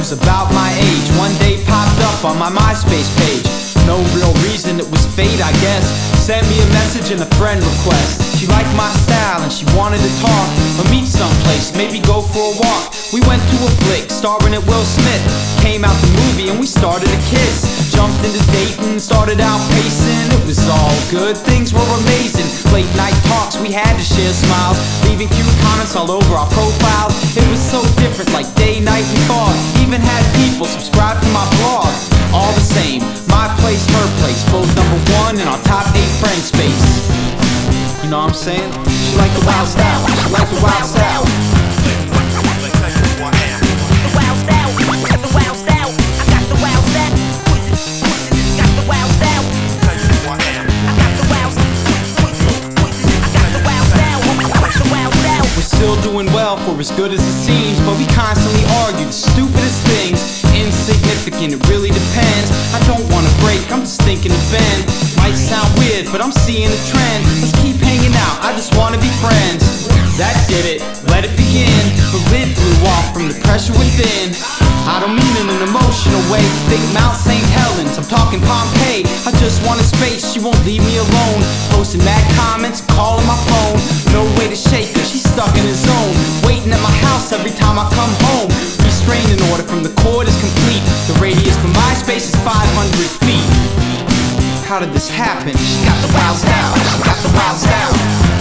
who's about my age one day popped up on my MySpace page. No real reason, it was fate, I guess. Sent me a message and a friend request. She liked my style and she wanted to talk or meet someplace, maybe go for a walk. We went to a flick starring at Will Smith. Came out the movie and we started to kiss. Jumped into dating, started out pacing. It was all good, things were amazing. Late night talks, we had to share smiles, leaving cute comments all over our profiles. It was so different, like day, night, and thought. Even had people subscribe to my blog. All the same, my place, her place, both #1 in our top 8 friend space. You know what I'm saying? She like the wild style, she like the wild style. Still doing well for as good as it seems, but we constantly argue the stupidest things. Insignificant, it really depends. I don't wanna break, I'm just thinking to bend. Might sound weird, but I'm seeing a trend. Let's keep hanging out, I just wanna be friends. That did it, let it begin. The lid blew off from the pressure within. I don't mean in an emotional way. Think Mount St. Helens, I'm talking Pompeii. I just want a space, she won't leave me alone. Posting mad comments, calling my phone. No way to shake her, she's stuck in a zone. Waiting at my house every time I come home. Restraining order from the cord is complete. The radius for MySpace is 500 feet. How did this happen? She got the wild style, she got the wild style.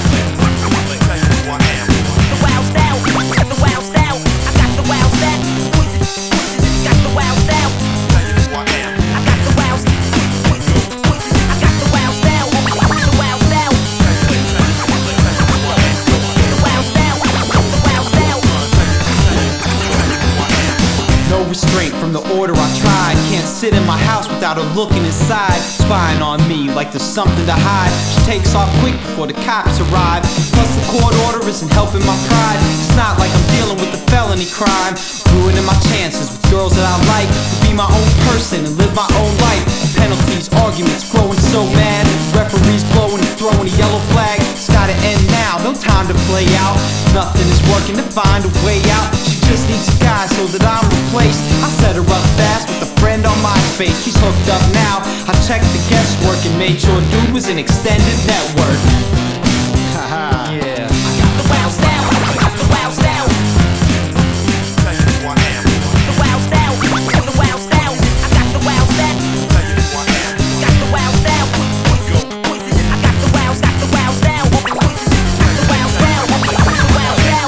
Restraint from the order I tried. Can't sit in my house without her looking inside, spying on me like there's something to hide. She takes off quick before the cops arrive. Plus the court order isn't helping my pride. It's not like I'm dealing with a felony crime. Ruining my chances with girls that I like to be my own person and live my own life. Penalties, arguments, growing so mad. Referees blowing and throwing a yellow flag. It's gotta end now, no time to play out. Nothing is working to find a way out. She just needs a guy so that I'm replaced. I set her up fast with a friend on MySpace. She's hooked up now. I checked the guest work and made sure dude was an extended network. Haha, yeah. I got the wild style, I got the wild style. Tell you who I am. The wild style, the wild style. I got the wild style. Tell you who I am. Got the wild style. I got the wild, got the wild style. Got the wild style, the wild style.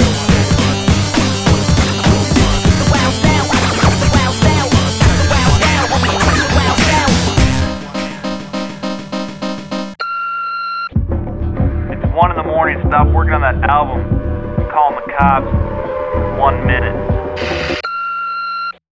It's 1 in the morning, stop working on that album, calling the cops, 1 minute.